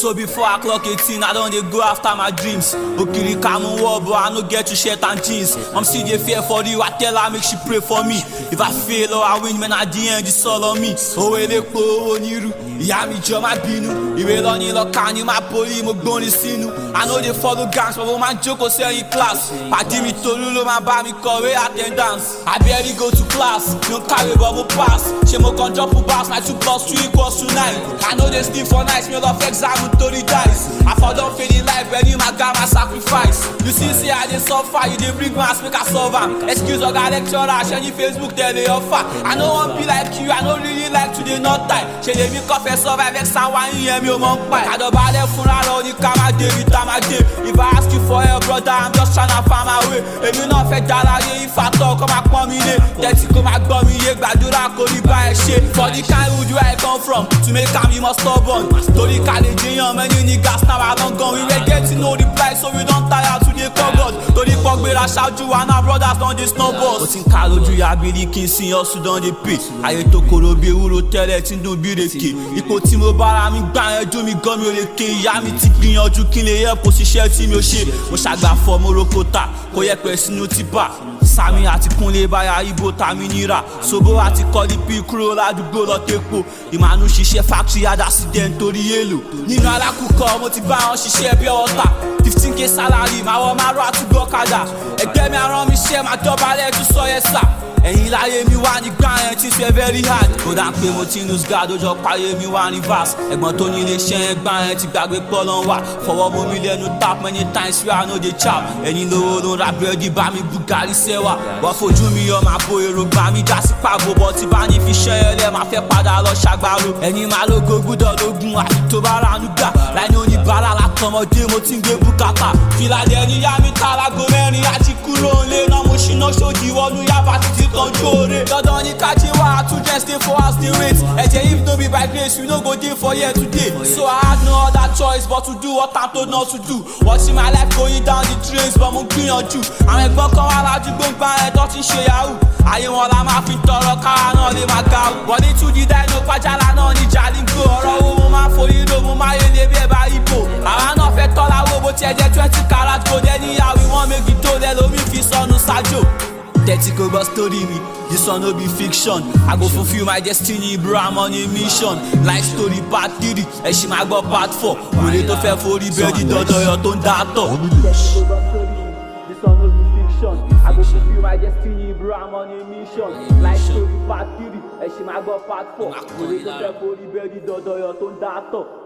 So before I clock 18, I don't dey go after my dreams. Okiri kamu war, but I no get to shirt and jeans. I'm still dey fear for you, I tell her make she pray for me. If I fail or I win, man at the end it's all on me. Oh elepo owó niru, ìyá mi jọ má bínú. Ìwé lọ ní lọ́ka ni má poli, mo gbóni sínú. I know they follow gangs, but mo máa jókòó sẹ́yìn class. Pàdé mi Tolú ló máa bá mi kọ̀wé attendance. I barely go to class, no carry but mo pass. Ṣé mo kàn drop pass, my 2 + 2 = 9. I know they sleep for nights, me love exam torí dice. I for don fail in life, any my God my sacrifice. You see say I dey suffer, you dey bring mass make I solve am. Excuse oga lecturer, ṣe ní Facebook tell dey offer. I no wan be like you, I no really like to dey not die. Ṣe lè mi kọ́fẹ́ survive exam wa yíyan mi ò mọ̀ ń pa ẹ̀. Àdọ̀bálẹ̀ fúnra lọ ní ká má dé ibi tá má dé. If I ask you for help brother, I'm just tryna find my way. Èmi náà fẹ́ jàlàyé ìfàtọ̀ kọ́ máa pọ́n mi lé. Tẹ́tí kó máa gbọ́ mi yé, gbàdúrà kò ní bá ẹ ṣe. For the kind hood where I come from, to make am you must stubborn. Torí ká lè jẹyàn many niggas now I don gone. We were getting no reply, so we don tire to dey call God. Torí pọ̀ gbéra ṣáájú wa náà brothers don dey snowball. Ó ti ń ká lójú ya bírí kí n sin ọ̀sùn don dey pay. Ayé tó koro bí ewúro tẹ́lẹ̀ tí ń dùn bí rèké. Ipò tí mo bára mi gbà ẹjọ́ mi gan mi ò lè ké. Ìyá mi ti gbìyànjú kí n lè yẹ kó ṣiṣẹ́ tí mi ò ṣe. Mo ṣàgbàfọ̀ mo rokota, kò yẹ pẹ̀ sínú tìpá. Sami àti Kúnlé báyà ibo tàmí nira. Sobo àti Kọ́lípì kúrò ládùúgbò lọ tẹ́kọ̀. Ìmàánú ṣiṣẹ́ factory had accident torí èlò. Nínú alákùkọ mo ti bá wọn ṣiṣẹ́ bí ọ̀tá. 15k salary máa wọ márùn àtúgbò ọ̀kadà. Ẹgbẹ́ mi arán mi ṣẹ́ máa dọ̀bálẹ̀ tún sọ yẹn sà. Ẹ̀yin láyé mi wá nígbà yẹn tí ṣe very hard. Kódà pé mo ti ń lose guard ojọ́ páyé mi wá ní verse. Ẹ̀gbọ́n tó ní ilé iṣẹ́ yẹn gbà yẹn ti gbàgbé pọ́lọ́n wà. Fọwọ́ mo mi lẹ́nu tap many times where I no dey chap. Ẹni lówó ló ń ra búrẹ́dì bá mi bú gàrí sẹ́wà. Wọ́n fojú mi yọ máa bo èròǹgbà mi já sí pàgọ́ bọ̀ tí bá ní fi ṣẹ́ ẹlẹ́ máa fẹ́ padà lọ ṣàgbárò. Ẹni máa lógo gbúdọ̀ lógun àti tó bá ranú gbà. Láìní oníbàárà látọmọdé mo ti ń gbé bùkátà. Fìlàdé ni yá mi tálago mẹ́rin àti kúrò ńlé náà mo ṣìnà ṣòdì wọnú yaba títí tọ́jú oore. Dandan ní kájí wá àtúnjẹ stay for us dey wait. Ẹ̀jẹ̀ if no be by grace we no go dey for here today. So I had no other choice but to do what I'm told not to do. Watching my life going down the drains but mo gbìyànjú. Àwọn ẹ̀gbọ́n kan wá ládùúgbò ń gbà ẹ̀ tó ti ṣe yahoo. Ayé wọn la máa fi tọrọ kára náà lè máa ga o. Bọ̀dé tún di dáínú pàjálà náà ní Jalingo. Ọ̀rọ̀ owó mo máa forí lò mo máa yẹlé bí ẹ bá ibo. Àwa náà fẹ́ tọ́lá wo bó tiẹ̀ jẹ́ 20 karat gold anyhow we wan make it tó lẹ́ lómi fi sọnù ṣáájò. Tẹ́tí kò gbọ́ story mi, this one no be fiction. I go fulfill my destiny bro, I'm on a mission. Life story part 3, ẹ ṣì máa gbọ́ part 4. Wèrè tó fẹ́ forí bẹ́ẹ̀dì dọ́dọ̀ yọ tó ń dá tọ̀. Tẹ́tí kò gbọ́ story mi, this one no be fiction. I go fulfill my destiny bro, I'm on a mission. Life story part 3, ẹ ṣì máa gbọ́ part 4. Wèrè tó fẹ́ forí bẹ́ẹ̀dì dọ́dọ̀ yọ tó ń dá tọ̀.